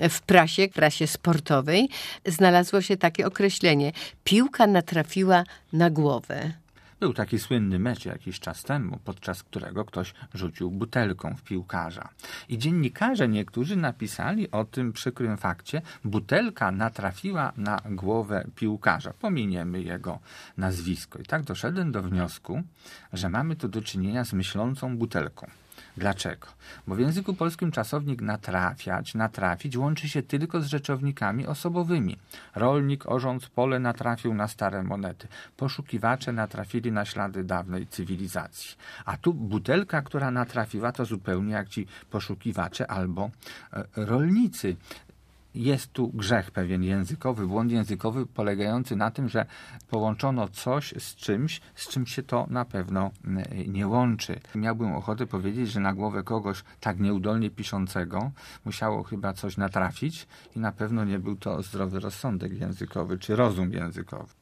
w prasie sportowej znalazło się takie określenie: piłka natrafiła na głowę. Był taki słynny mecz jakiś czas temu, podczas którego ktoś rzucił butelką w piłkarza. I dziennikarze niektórzy napisali o tym przykrym fakcie: butelka natrafiła na głowę piłkarza. Pominiemy jego nazwisko. I tak doszedłem do wniosku, że mamy tu do czynienia z myślącą butelką. Dlaczego? Bo w języku polskim czasownik natrafić łączy się tylko z rzeczownikami osobowymi. Rolnik orząc pole natrafił na stare monety. Poszukiwacze natrafili na ślady dawnej cywilizacji. A tu butelka, która natrafiła, to zupełnie jak ci poszukiwacze albo rolnicy. Jest tu grzech pewien językowy, błąd językowy polegający na tym, że połączono coś z czym się to na pewno nie łączy. Miałbym ochotę powiedzieć, że na głowę kogoś tak nieudolnie piszącego musiało chyba coś natrafić i na pewno nie był to zdrowy rozsądek językowy czy rozum językowy.